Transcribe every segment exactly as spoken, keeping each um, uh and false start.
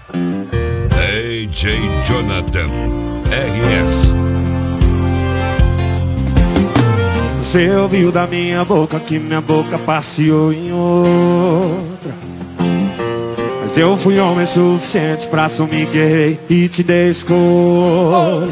D J Jonathan R S. Você ouviu da minha boca que minha boca passeou em outra, mas eu fui homem suficiente pra assumir que errei e te dei escolha.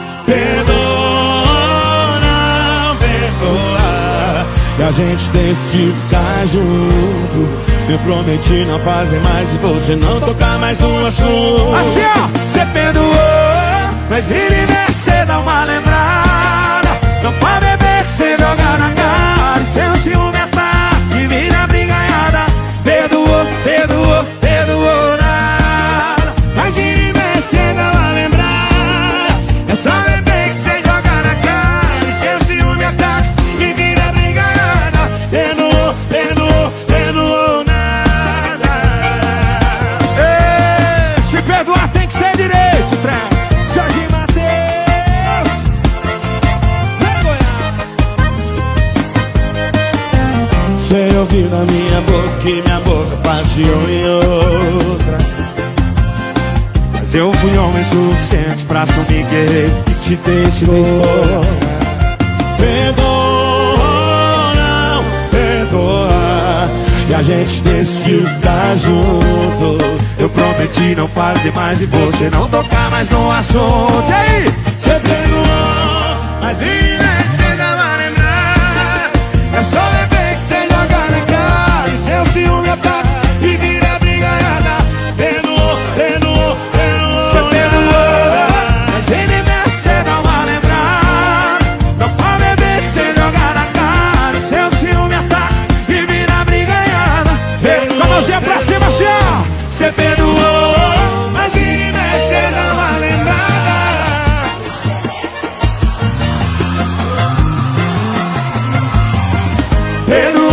Perdoa, não perdoa, e a gente decidiu ficar junto. Eu prometi não fazer mais e você não tocar mais no assunto. Assim ó, você perdoou, mas vira e mexe, cê dá uma lembrada. Não pode beber que cê joga na cara, seu ciúme ataca e vira brigaiada. Perdoou, perdoou, perdoou nada, mas vira e mexe, cê dá uma lembrada. É só beber que cê joga na cara e seu ciúme ataca e vira brigaiada. Perdoou, perdoou, perdoou nada. Ei, se perdoar tem que ser direito, trem. Jorge Mateus, vem Goiás. Você ouviu da minha boca que minha boca passeou em outra, mas eu fui homem suficiente pra assumir que errei e te dei escolha. Perdoa, não perdoa, e a gente decidiu ficar junto. Eu prometi não fazer mais e você não tocar mais no assunto. E aí, você perdoou, mas vira e cê dá uma lembrada. É só beber que cê joga na cara e seu ciúme ataca e vira brigaiada. Perdoou, perdoou, perdoou. Você perdoou, mas vira e mexe, cê dá uma lembrada. Não pode beber que cê joga na cara e seu ciúme ataca e vira brigaiada. Com a mãozinha pra cima, assim ó. Você perdoou, mas vira e mexe, cê dá uma lembrada. Perdoou.